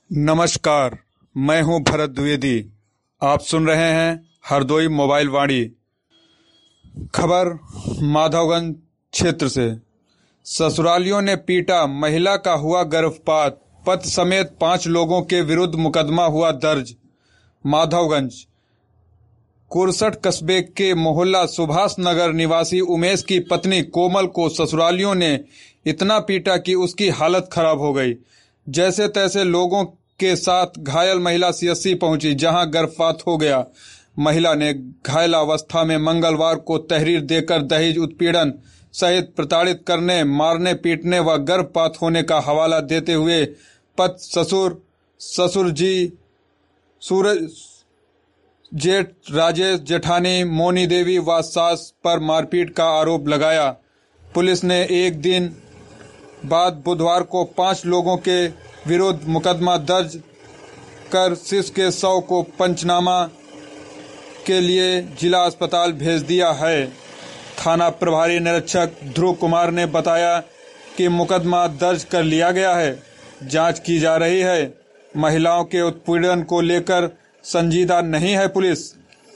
नमस्कार। मैं हूं भरत द्विवेदी। आप सुन रहे हैं हरदोई मोबाइल वाणी। खबर माधवगंज क्षेत्र से। ससुरालियों ने पीटा, महिला का हुआ गर्भपात, पति समेत 5 लोगों के विरुद्ध मुकदमा हुआ दर्ज। माधवगंज कुरसट कस्बे के मोहल्ला सुभाष नगर निवासी उमेश की पत्नी कोमल को ससुरालियों ने इतना पीटा कि उसकी हालत खराब हो गई। जैसे तैसे लोगों के साथ घायल महिला सीएससी पहुंची, जहां गर्भपात हो गया। महिला ने घायल अवस्था में मंगलवार को तहरीर देकर दहेज उत्पीड़न सहित प्रताड़ित करने, मारने, पीटने व गर्भपात होने का हवाला देते हुए पति, ससुर जी, सूरज, जेठ राजेश, जेठानी मोनी देवी व सास पर मारपीट का आरोप लगाया। पुलिस ने एक दिन बाद बुधवार को 5 लोगों के विरुद्ध मुकदमा दर्ज कर शिशु के शव को पंचनामा के लिए जिला अस्पताल भेज दिया है। थाना प्रभारी निरीक्षक ध्रुव कुमार ने बताया कि मुकदमा दर्ज कर लिया गया है, जांच की जा रही है। महिलाओं के उत्पीड़न को लेकर संजीदा नहीं है पुलिस।